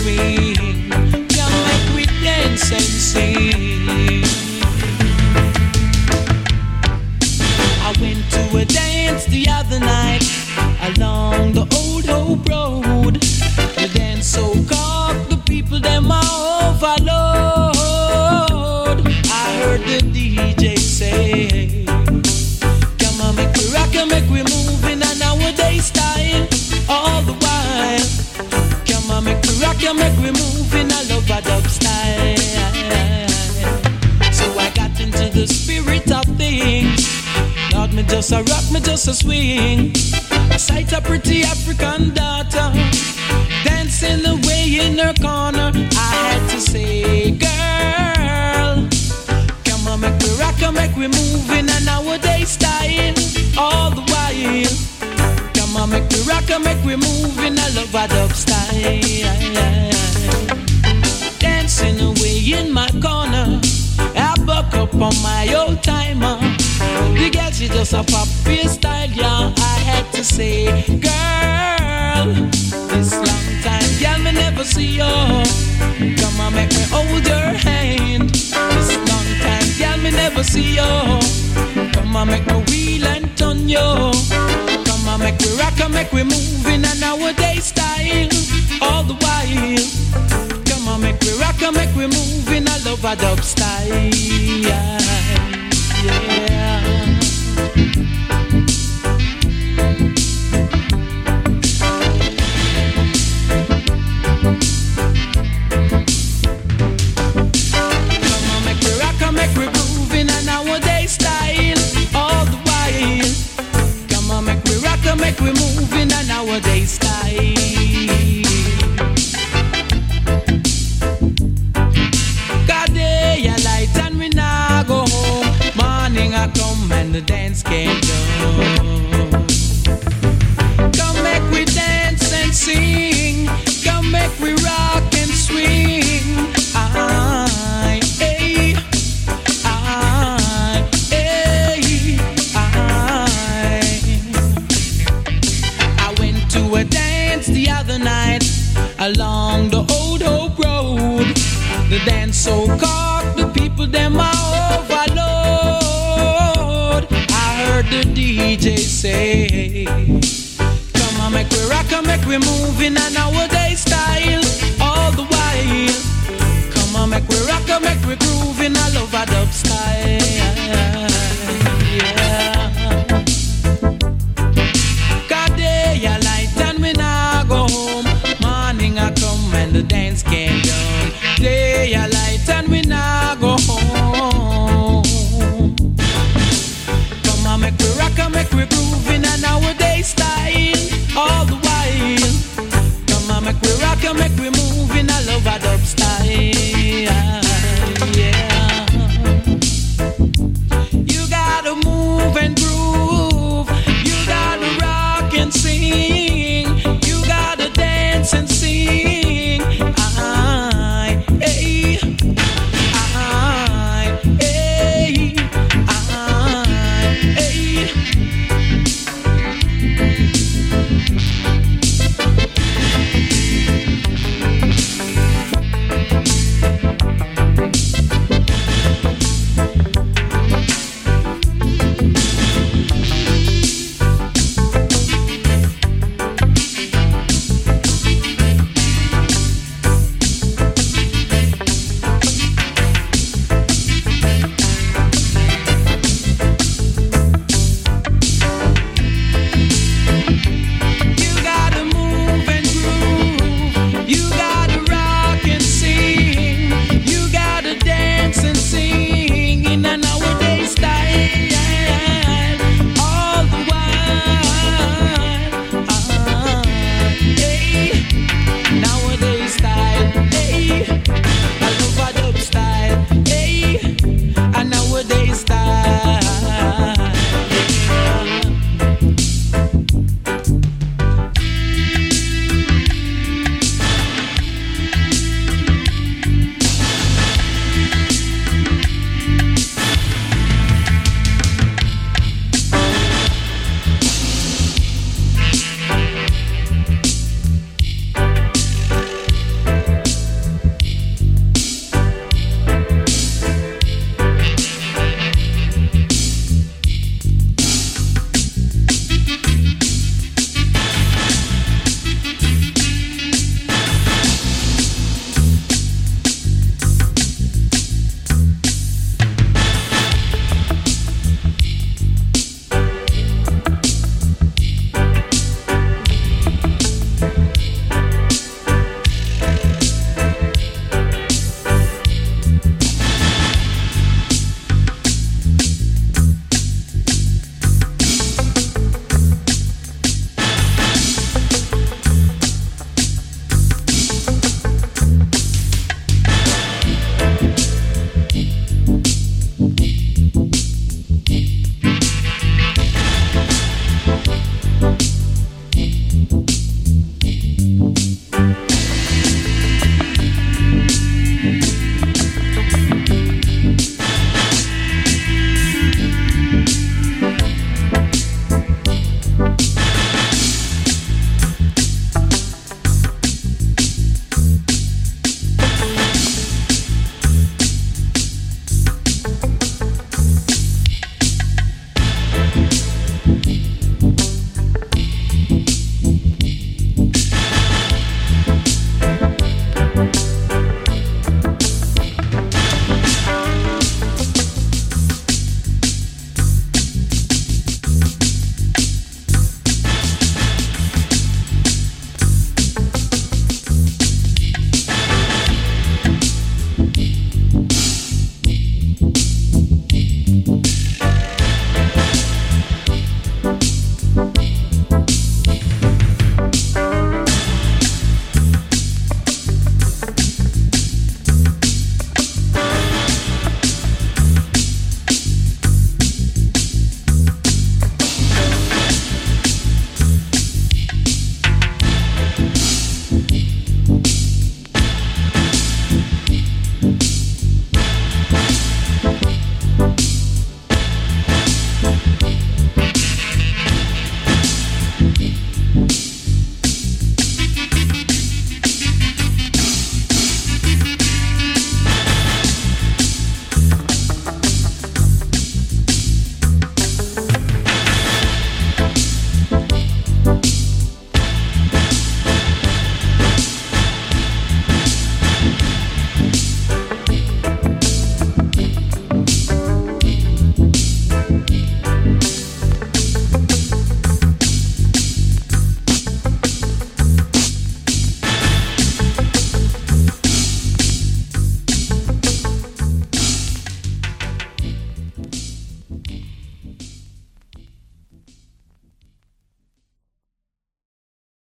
swing. Come make we dance and sing. I went to a dance the other night along the old Hope Road. The dance so caught the people them are overload. I heard the DJ say, come on, make we rock and make we move in a nowadays style. All the while, come on, make we rock and make we move in a love a dub style. So I got into the spirit of things. Lord, me just a rock, me just a swing. I sight a pretty African daughter dancing away in her corner. I had to say, girl, come on, make we rock and make we move in a nowadays style. All the while, come on, make we rock and make we move in a love a dub style. Dancing away in my corner, I buck up on my old timer. The girl, she just a pop freestyle, yeah. I had to say, girl, this long time, girl, me never see you. Come on, make me hold your hand. This long time, girl, me never see you. Come on, make me wheel and turn you. Come on, make we rock and make we move in a nowadays style. All the while, come on, make we rock and make we move in a love a dub style. Yeah. Make we groove in a nowadays style. All the while, come on, make we rock and make we move in a nowadays style. God day a light and we now go home. Morning I come and the dance came down. Come make we dance and sing. Come make we rock and swing. The other night along the old Hope Road, the dance so caught the people them are overload. I heard the DJ say, come on, make we rock and make we move in a nowadays style. All the while, come on, make we rock and make we groove in a love a dub style. Yeah. God day a light and we now go home. Morning I come and the dance came down. Day a light and we now go home. Come on, make we rock and make we groove in a nowadays style. All the while, come on, make we rock and make we move in a love a dub style. Yeah. You gotta move and groove